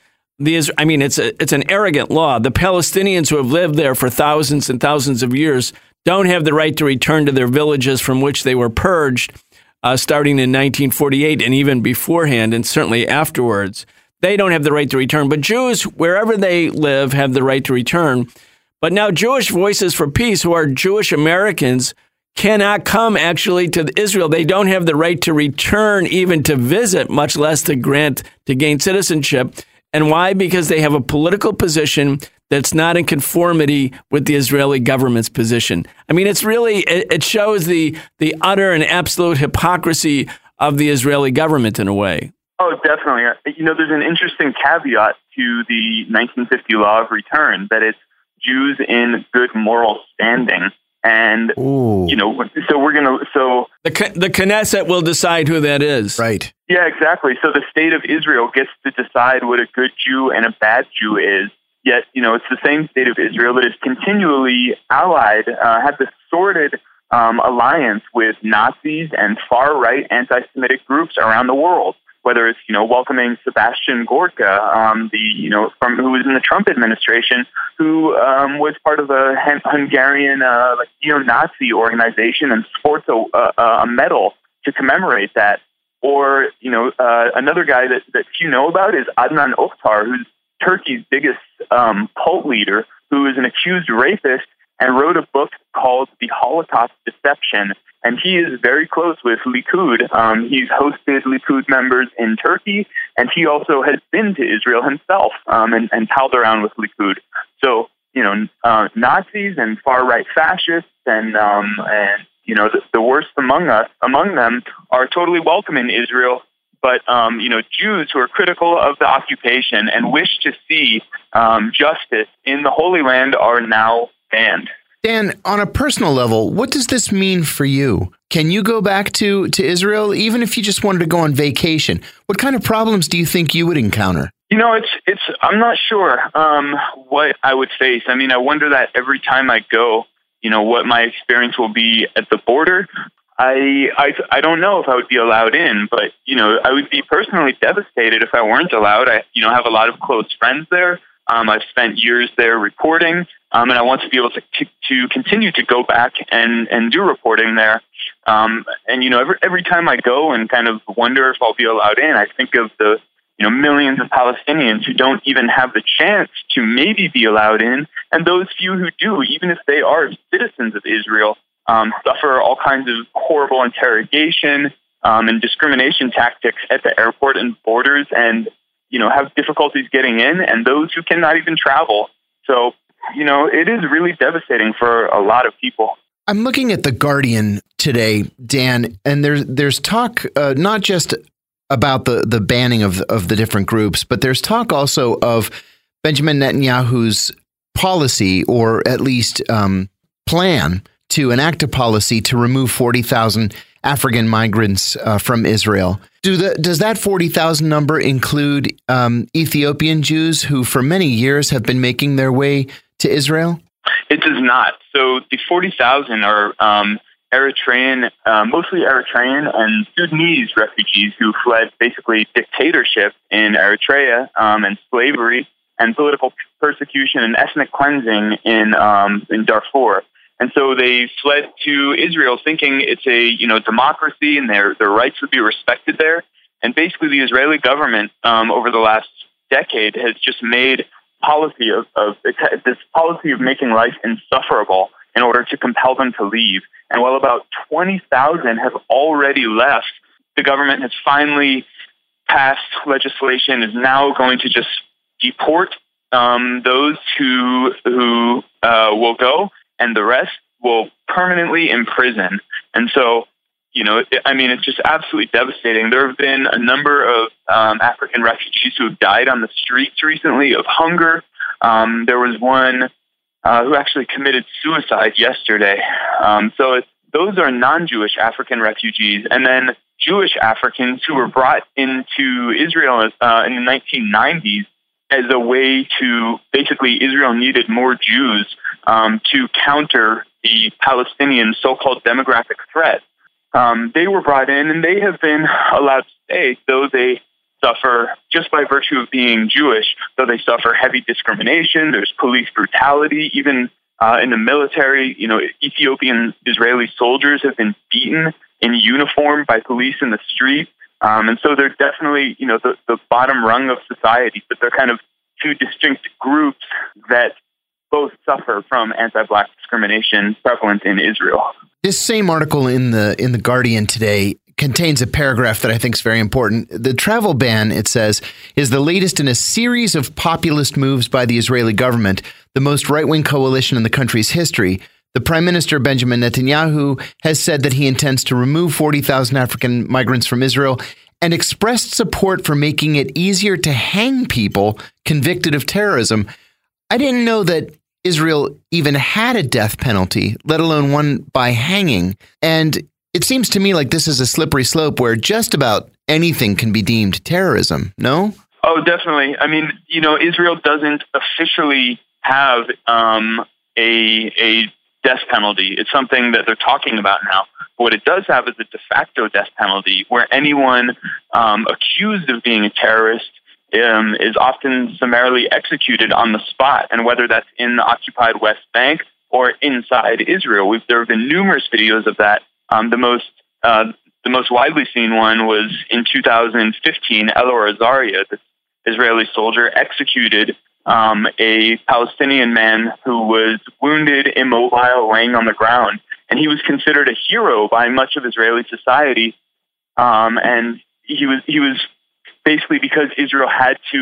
it's an arrogant law. The Palestinians who have lived there for thousands and thousands of years don't have the right to return to their villages from which they were purged, starting in 1948 and even beforehand, and certainly afterwards. They don't have the right to return. But Jews, wherever they live, have the right to return. But now Jewish Voices for Peace, who are Jewish Americans, cannot come actually to Israel. They don't have the right to return, even to visit, much less to gain citizenship. And why? Because they have a political position that's not in conformity with the Israeli government's position. I mean, it shows the utter and absolute hypocrisy of the Israeli government in a way. Oh, definitely. There's an interesting caveat to the 1950 Law of Return, that it's Jews in good moral standing. And, so we're going to, the Knesset will decide who that is. Right. Yeah, exactly. So the state of Israel gets to decide what a good Jew and a bad Jew is. Yet, it's the same state of Israel that is continually allied, had this sordid alliance with Nazis and far-right anti-Semitic groups around the world. Whether it's, welcoming Sebastian Gorka, who was in the Trump administration, who was part of a Hungarian neo-Nazi organization and sports a medal to commemorate that. Or, another guy that you know about is Adnan Oktar, who's Turkey's biggest cult leader, who is an accused rapist and wrote a book called The Holocaust Deception. And he is very close with Likud. He's hosted Likud members in Turkey, and he also has been to Israel himself and palled around with Likud. So Nazis and far right fascists and the worst among them are totally welcome in Israel. But Jews who are critical of the occupation and wish to see justice in the Holy Land are now banned. Dan, on a personal level, what does this mean for you? Can you go back to Israel, even if you just wanted to go on vacation? What kind of problems do you think you would encounter? I'm not sure what I would face. I mean, I wonder that every time I go, what my experience will be at the border. I don't know if I would be allowed in, but, I would be personally devastated if I weren't allowed. I have a lot of close friends there. I've spent years there reporting, and I want to be able to continue to go back and do reporting there. Every time I go and kind of wonder if I'll be allowed in, I think of the millions of Palestinians who don't even have the chance to maybe be allowed in, and those few who do, even if they are citizens of Israel, suffer all kinds of horrible interrogation and discrimination tactics at the airport and borders, and have difficulties getting in, and those who cannot even travel. So, it is really devastating for a lot of people. I'm looking at The Guardian today, Dan, and there's talk not just about the banning of the different groups, but there's talk also of Benjamin Netanyahu's policy, or at least plan to enact a policy to remove 40,000 African migrants from Israel. Does that 40,000 number include Ethiopian Jews who for many years have been making their way to Israel? It does not. So the 40,000 are Eritrean, mostly Eritrean and Sudanese refugees who fled basically dictatorship in Eritrea and slavery and political persecution and ethnic cleansing in Darfur. And so they fled to Israel thinking it's a democracy and their rights would be respected there. And basically the Israeli government over the last decade has just made this policy of making life insufferable in order to compel them to leave. And while about 20,000 have already left, the government has finally passed legislation, is now going to just deport those who will go, and the rest will permanently imprison. And so, it's just absolutely devastating. There have been a number of African refugees who have died on the streets recently of hunger. There was one who actually committed suicide yesterday. Those are non-Jewish African refugees. And then Jewish Africans who were brought into Israel in the 1990s as a way to, basically, Israel needed more Jews to counter the Palestinian so-called demographic threat. They were brought in and they have been allowed to stay, though they suffer, just by virtue of being Jewish, though they suffer heavy discrimination. There's police brutality, even in the military. Ethiopian Israeli soldiers have been beaten in uniform by police in the street. And so they're definitely, the bottom rung of society, but they're kind of two distinct groups that both suffer from anti-Black discrimination prevalent in Israel. This same article in the Guardian today contains a paragraph that I think is very important. The travel ban, it says, is the latest in a series of populist moves by the Israeli government, the most right-wing coalition in the country's history. The Prime Minister, Benjamin Netanyahu, has said that he intends to remove 40,000 African migrants from Israel and expressed support for making it easier to hang people convicted of terrorism. I didn't know that Israel even had a death penalty, let alone one by hanging. And it seems to me like this is a slippery slope where just about anything can be deemed terrorism, no? Oh, definitely. I mean, Israel doesn't officially have a death penalty. It's something that they're talking about now. What it does have is a de facto death penalty where anyone accused of being a terrorist is often summarily executed on the spot, and whether that's in the occupied West Bank or inside Israel. There have been numerous videos of that. The most widely seen one was in 2015. Elor Azaria, this Israeli soldier, executed a Palestinian man who was wounded, immobile, laying on the ground, and he was considered a hero by much of Israeli society. And he was basically, because Israel had to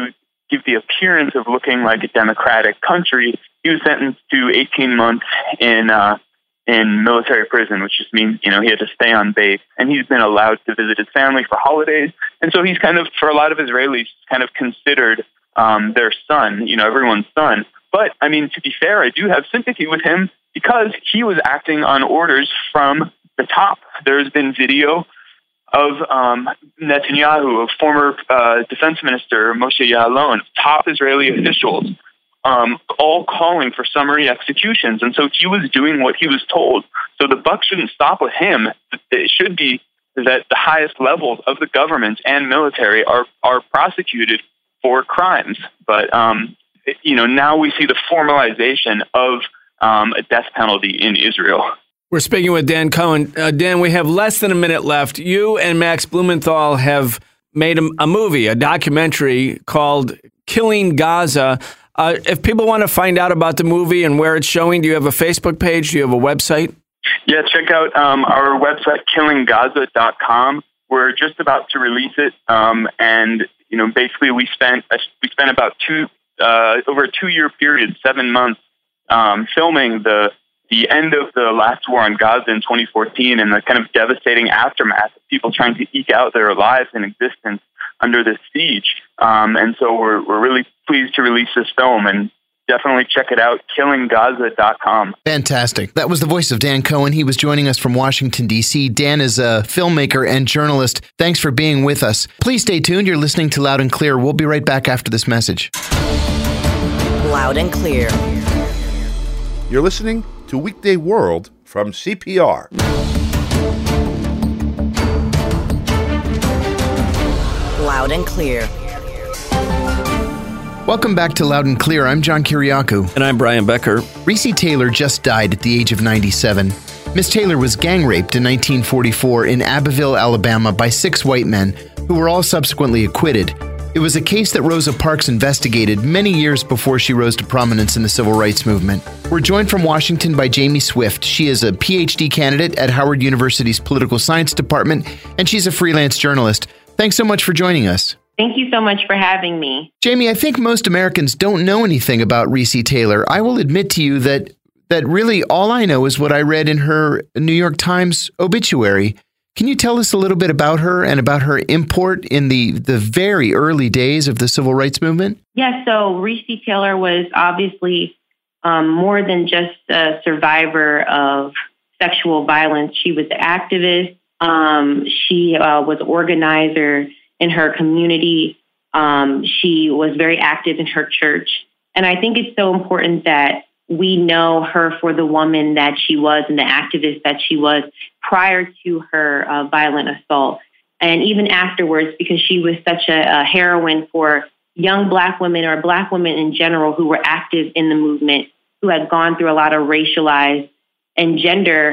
give the appearance of looking like a democratic country, he was sentenced to 18 months in military prison, which just means, he had to stay on base. And he's been allowed to visit his family for holidays. And so he's kind of, for a lot of Israelis, kind of considered their son, everyone's son. But, to be fair, I do have sympathy with him because he was acting on orders from the top. There's been video of Netanyahu, of former defense minister Moshe Ya'alon, top Israeli officials, all calling for summary executions. And so he was doing what he was told. So the buck shouldn't stop with him. It should be that the highest levels of the government and military are prosecuted for crimes. But, now we see the formalization of a death penalty in Israel. We're speaking with Dan Cohen. Dan, we have less than a minute left. You and Max Blumenthal have made a movie, a documentary called Killing Gaza. If people want to find out about the movie and where it's showing, do you have a Facebook page? Do you have a website? Yeah, check out our website, killinggaza.com. We're just about to release it. And, basically we spent about over a 2-year period, 7 months, filming the end of the last war on Gaza in 2014 and the kind of devastating aftermath of people trying to eke out their lives and existence under this siege. And so we're really pleased to release this film, and definitely check it out, killinggaza.com. Fantastic. That was the voice of Dan Cohen. He was joining us from Washington, D.C. Dan is a filmmaker and journalist. Thanks for being with us. Please stay tuned. You're listening to Loud and Clear. We'll be right back after this message. Loud and Clear. You're listening to Weekday World from CPR. Loud and Clear. Welcome back to Loud and Clear. I'm John Kiriakou. And I'm Brian Becker. Reese Taylor just died at the age of 97. Miss Taylor was gang raped in 1944 in Abbeville, Alabama by 6 white men who were all subsequently acquitted. It was a case that Rosa Parks investigated many years before she rose to prominence in the civil rights movement. We're joined from Washington by Jamie Swift. She is a PhD candidate at Howard University's Political Science Department, and she's a freelance journalist. Thanks so much for joining us. Thank you so much for having me. Jamie, I think most Americans don't know anything about Reese Taylor. I will admit to you that really all I know is what I read in her New York Times obituary. Can you tell us a little bit about her and about her import in the very early days of the civil rights movement? Yes, so Reese Taylor was obviously more than just a survivor of sexual violence. She was an activist. She was an organizer in her community. She was very active in her church. And I think it's so important that we know her for the woman that she was and the activist that she was prior to her violent assault. And even afterwards, because she was such a heroine for young Black women or Black women in general who were active in the movement, who had gone through a lot of racialized and gender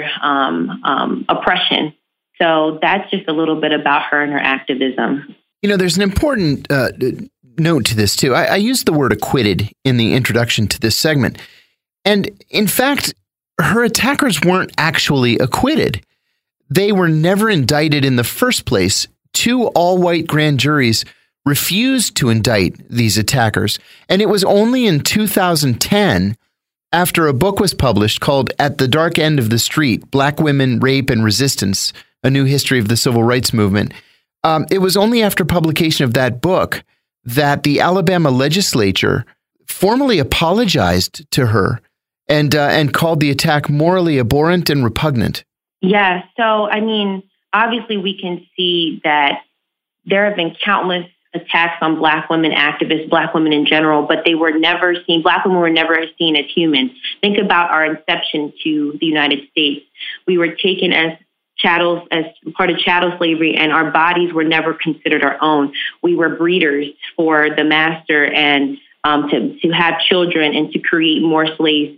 oppression. So that's just a little bit about her and her activism. There's an important note to this, too. I used the word acquitted in the introduction to this segment. And in fact, her attackers weren't actually acquitted. They were never indicted in the first place. 2 all-white grand juries refused to indict these attackers. And it was only in 2010, after a book was published called At the Dark End of the Street, Black Women, Rape, and Resistance, A New History of the Civil Rights Movement. It was only after publication of that book that the Alabama legislature formally apologized to her and called the attack morally abhorrent and repugnant. Yeah, so, obviously we can see that there have been countless attacks on Black women activists, Black women in general, but they were never seen, Black women were never seen as human. Think about our inception to the United States. We were taken as chattels, as part of chattel slavery, and our bodies were never considered our own. We were breeders for the master and to have children and to create more slaves.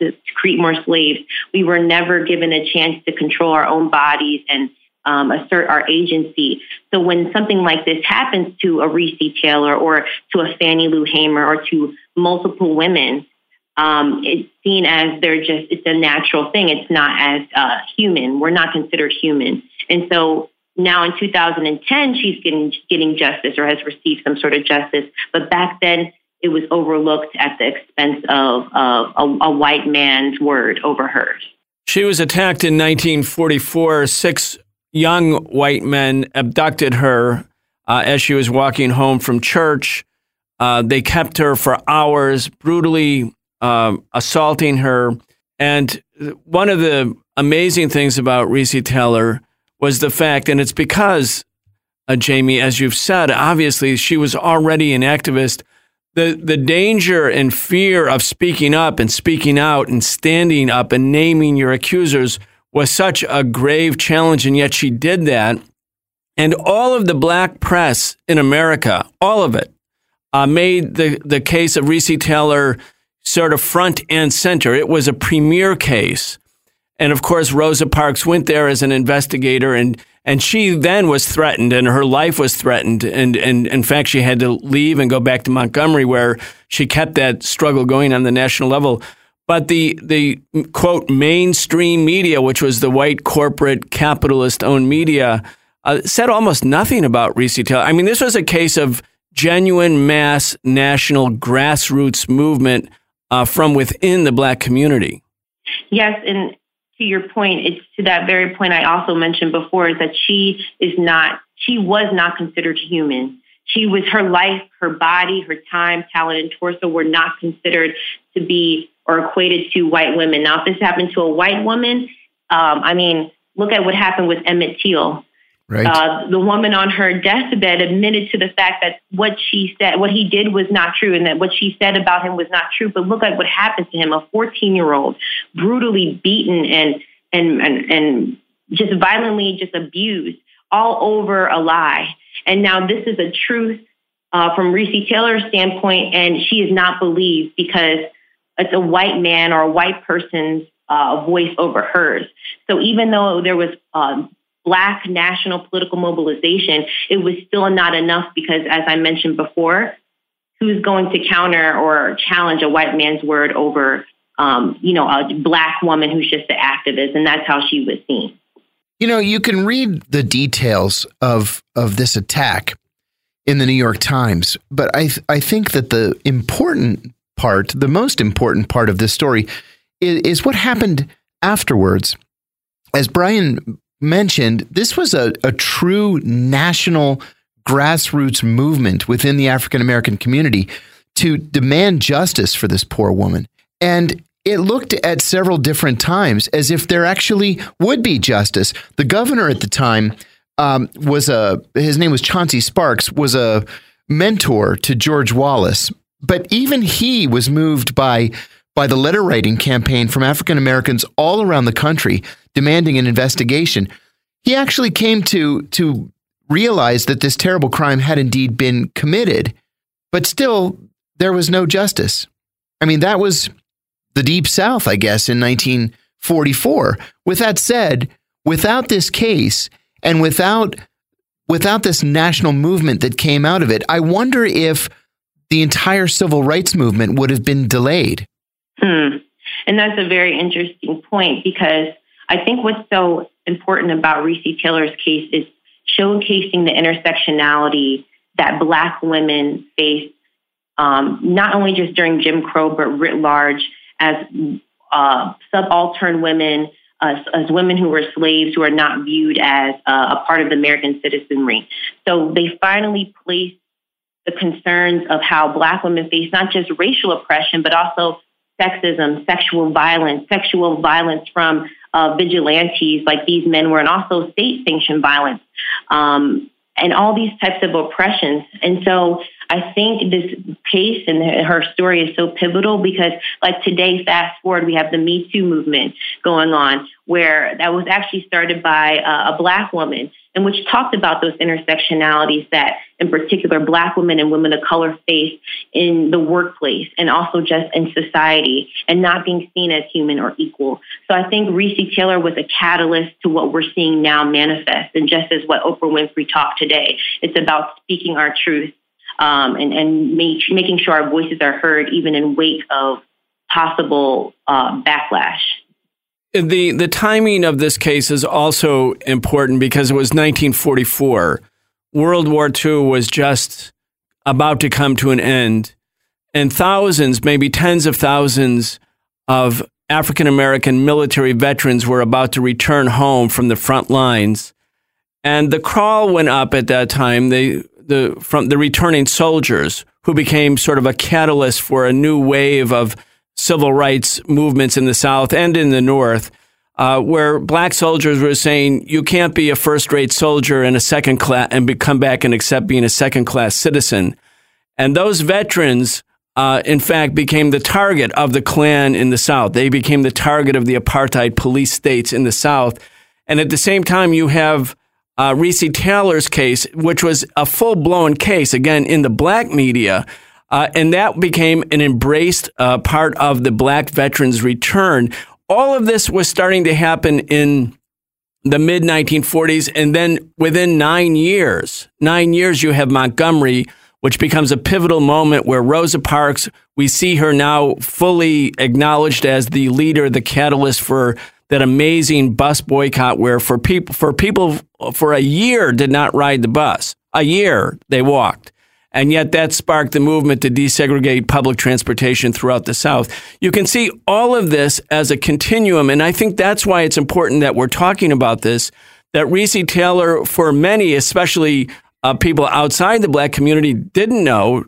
We were never given a chance to control our own bodies and assert our agency. So when something like this happens to a Reese Taylor or to a Fannie Lou Hamer or to multiple women, it's seen as it's a natural thing. It's not as human. We're not considered human. And so now in 2010, she's getting justice or has received some sort of justice. But back then, it was overlooked at the expense of a white man's word over hers. She was attacked in 1944. 6 young white men abducted her as she was walking home from church. They kept her for hours, brutally assaulting her. And one of the amazing things about Recy Taylor was the fact, and it's because, Jamie, as you've said, obviously she was already an activist. The danger and fear of speaking up and speaking out and standing up and naming your accusers was such a grave challenge, and yet she did that. And all of the black press in America, all of it, made the case of Recy Taylor sort of front and center. It was a premier case. And of course, Rosa Parks went there as an investigator, and she then was threatened, and her life was threatened. And in fact, she had to leave and go back to Montgomery, where she kept that struggle going on the national level. But the quote, mainstream media, which was the white corporate capitalist-owned media, said almost nothing about Recy Taylor. I mean, this was a case of genuine mass national grassroots movement from within the black community. Yes, and to your point, it's to that very point I also mentioned before, is that she was not considered human. Her life, her body, her time, talent, and torso were not considered to be or equated to white women. Now, if this happened to a white woman, look at what happened with Emmett Till. Right. The woman on her deathbed admitted to the fact that what he did was not true, and that what she said about him was not true. But look at what happened to him, a 14-year-old, brutally beaten and just violently just abused, all over a lie. And now this is a truth from Recy Taylor's standpoint, and she is not believed because it's a white man or a white person's voice over hers. So even though there was Black national political mobilization, it was still not enough because, as I mentioned before, who's going to counter or challenge a white man's word over, a Black woman who's just an activist? And that's how she was seen. You know, you can read the details of this attack in the New York Times, but I think that the most important part of this story is what happened afterwards. As Brian mentioned, this was a true national grassroots movement within the African American community to demand justice for this poor woman. And it looked at several different times as if there actually would be justice. The governor at the time his name was Chauncey Sparks, was a mentor to George Wallace. But even he was moved by the letter writing campaign from African Americans all around the country demanding an investigation. He actually came to realize that this terrible crime had indeed been committed, but still there was no justice. I mean, that was the Deep South, I guess, in 1944. With that said, without this case and without this national movement that came out of it, I wonder if the entire civil rights movement would have been delayed. And that's a very interesting point, because I think what's so important about Recy Taylor's case is showcasing the intersectionality that Black women face, not only just during Jim Crow, but writ large as subaltern women, as women who were slaves who are not viewed as a part of the American citizenry. So they finally placed the concerns of how Black women face not just racial oppression, but also sexism, sexual violence from vigilantes like these men were, and also state-sanctioned violence, and all these types of oppressions. And so I think this case and her story is so pivotal because, like today, fast forward, we have the Me Too movement going on, where that was actually started by a Black woman, and which talked about those intersectionalities that, in particular, Black women and women of color face in the workplace and also just in society, and not being seen as human or equal. So I think Recy Taylor was a catalyst to what we're seeing now manifest. And just as what Oprah Winfrey talked today, it's about speaking our truth and making sure our voices are heard, even in wake of possible backlash. The timing of this case is also important because it was 1944. World War II was just about to come to an end, and thousands, maybe tens of thousands of African-American military veterans were about to return home from the front lines. And the call went up at that time, from the returning soldiers, who became sort of a catalyst for a new wave of civil rights movements in the South and in the North, where black soldiers were saying, you can't be a first-rate soldier in a second class and come back and accept being a second-class citizen. And those veterans, in fact, became the target of the Klan in the South. They became the target of the apartheid police states in the South. And at the same time, you have Recy Taylor's case, which was a full-blown case, again, in the black media. And that became an embraced part of the black veterans' return. All of this was starting to happen in the mid-1940s. And then within 9 years, you have Montgomery, which becomes a pivotal moment where Rosa Parks, we see her now fully acknowledged as the leader, the catalyst for that amazing bus boycott, where for people for a year did not ride the bus. A year they walked. And yet that sparked the movement to desegregate public transportation throughout the South. You can see all of this as a continuum, and I think that's why it's important that we're talking about this, that Recy Taylor, for many, especially people outside the black community, don't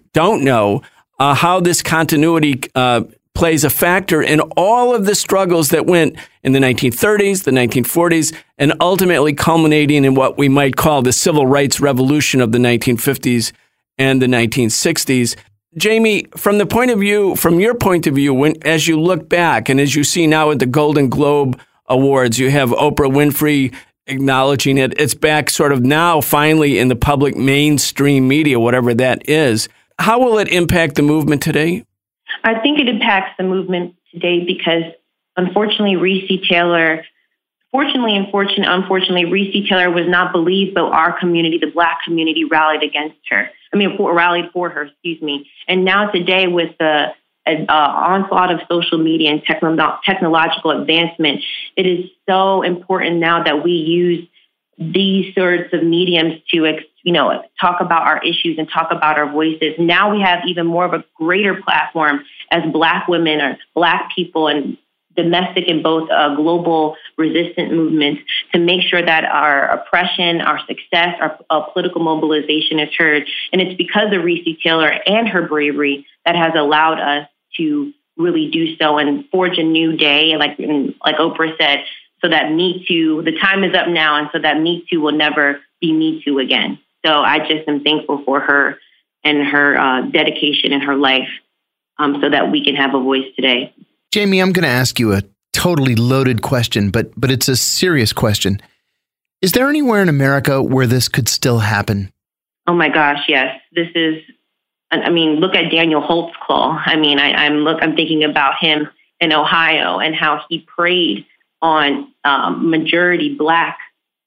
know how this continuity plays a factor in all of the struggles that went in the 1930s, the 1940s, and ultimately culminating in what we might call the civil rights revolution of the 1950s and the 1960s. Jamie, from your point of view, as you look back and as you see now at the Golden Globe Awards, you have Oprah Winfrey acknowledging it. It's back sort of now finally in the public mainstream media, whatever that is. How will it impact the movement today? I think it impacts the movement today because unfortunately, Recy Taylor was not believed, but our community, the black community, rallied for her, And now today with the onslaught of social media and technological advancement, it is so important now that we use these sorts of mediums to, talk about our issues and talk about our voices. Now we have even more of a greater platform as black women or black people and domestic and both global resistant movements to make sure that our oppression, our success, our political mobilization is heard. And it's because of Recy Taylor and her bravery that has allowed us to really do so and forge a new day, like Oprah said, so that Me Too, the time is up now, and so that Me Too will never be Me Too again. So I just am thankful for her and her dedication in her life so that we can have a voice today. Jamie, I'm going to ask you a totally loaded question, but it's a serious question. Is there anywhere in America where this could still happen? Oh my gosh, yes. This is, look at Daniel Holtzclaw. I'm thinking about him in Ohio and how he preyed on majority black,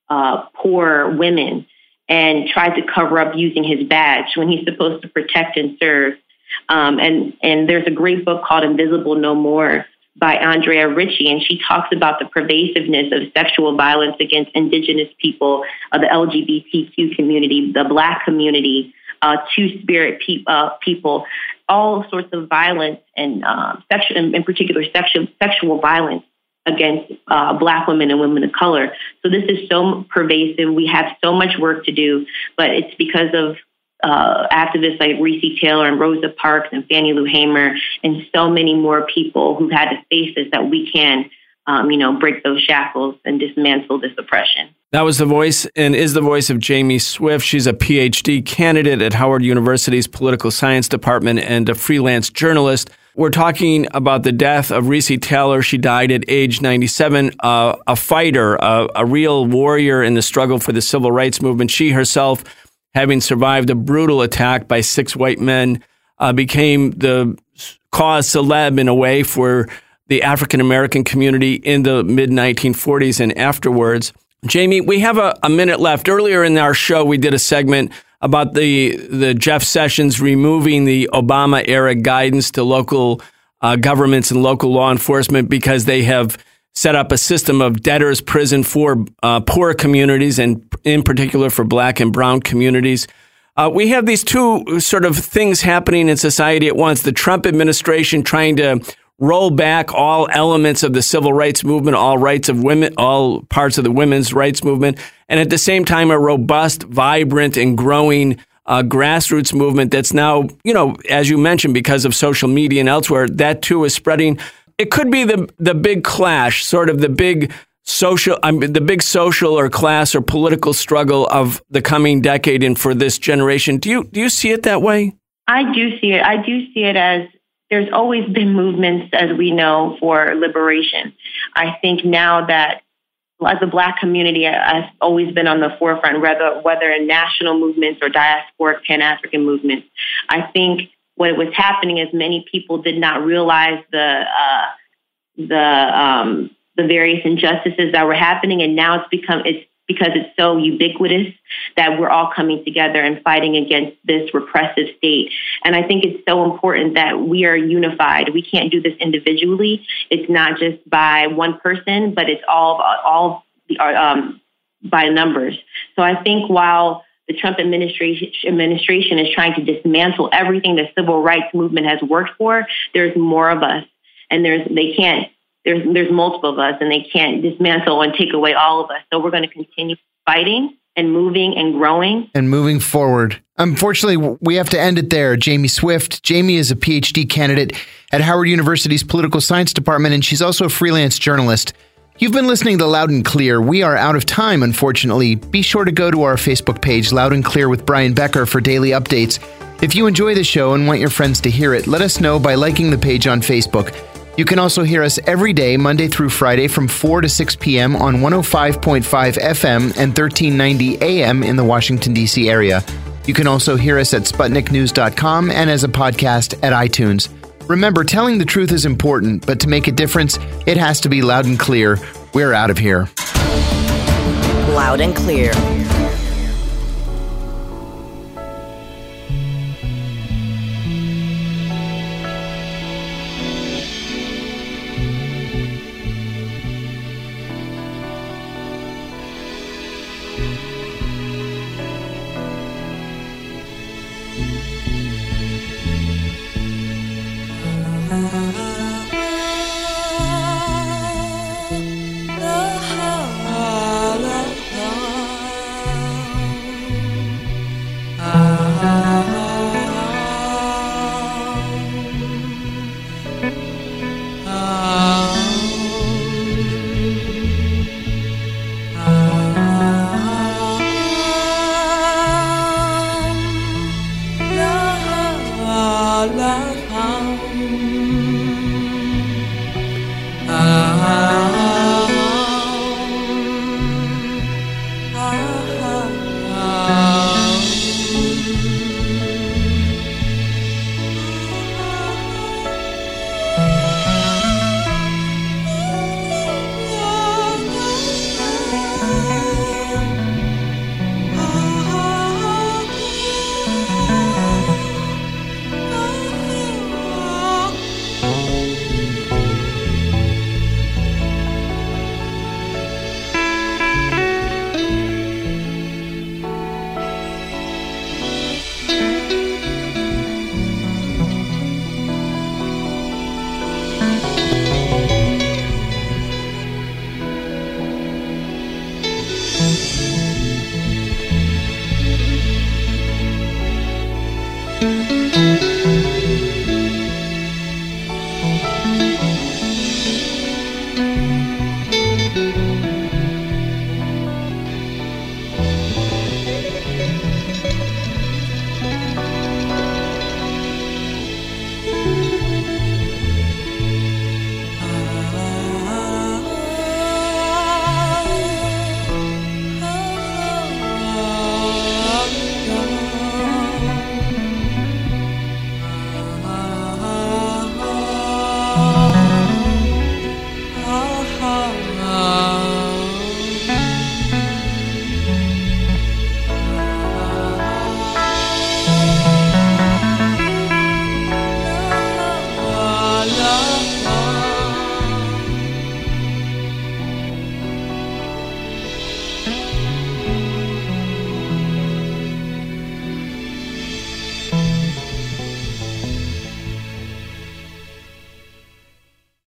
poor women and tried to cover up using his badge when he's supposed to protect and serve. And there's a great book called Invisible No More by Andrea Ritchie, and she talks about the pervasiveness of sexual violence against indigenous people, the LGBTQ community, the black community, two-spirit people, all sorts of violence and in particular sexual violence against black women and women of color. So this is so pervasive. We have so much work to do, but it's because of activists like Recy Taylor and Rosa Parks and Fannie Lou Hamer and so many more people who've had to face this that we can, break those shackles and dismantle this oppression. That was the voice and is the voice of Jamie Swift. She's a PhD candidate at Howard University's Political Science Department and a freelance journalist. We're talking about the death of Recy Taylor. She died at age 97, a fighter, a real warrior in the struggle for the civil rights movement. She herself, having survived a brutal attack by 6 white men, became the cause celeb in a way for the African-American community in the mid-1940s and afterwards. Jamie, we have a minute left. Earlier in our show, we did a segment about the Jeff Sessions removing the Obama-era guidance to local governments and local law enforcement because they have set up a system of debtors prison for poor communities, and in particular for Black and brown communities. We have these two sort of things happening in society at once. The Trump administration trying to roll back all elements of the civil rights movement, all rights of women, all parts of the women's rights movement, and at the same time, a robust, vibrant, and growing grassroots movement that's now, as you mentioned, because of social media and elsewhere, that too is spreading. It could be the big clash, sort of the big social or class or political struggle of the coming decade and for this generation. Do you see it that way? I do see it. I do see it as there's always been movements, as we know, for liberation. I think now that as a Black community has always been on the forefront, whether in national movements or diasporic Pan-African movements. I think what was happening is many people did not realize the various injustices that were happening, and now it's because it's so ubiquitous that we're all coming together and fighting against this repressive state. And I think it's so important that we are unified. We can't do this individually. It's not just by one person, but it's all by numbers. So I think while the Trump administration is trying to dismantle everything the civil rights movement has worked for, there's more of us, and there's multiple of us, and they can't dismantle and take away all of us. So we're going to continue fighting and moving and growing. And moving forward. Unfortunately, we have to end it there. Jamie Swift. Jamie is a PhD candidate at Howard University's Political Science Department, and she's also a freelance journalist. You've been listening to Loud and Clear. We are out of time, unfortunately. Be sure to go to our Facebook page, Loud and Clear with Brian Becker, for daily updates. If you enjoy the show and want your friends to hear it, let us know by liking the page on Facebook. You can also hear us every day, Monday through Friday, from 4 to 6 p.m. on 105.5 FM and 1390 AM in the Washington, D.C. area. You can also hear us at SputnikNews.com and as a podcast at iTunes. Remember, telling the truth is important, but to make a difference, it has to be loud and clear. We're out of here. Loud and Clear. La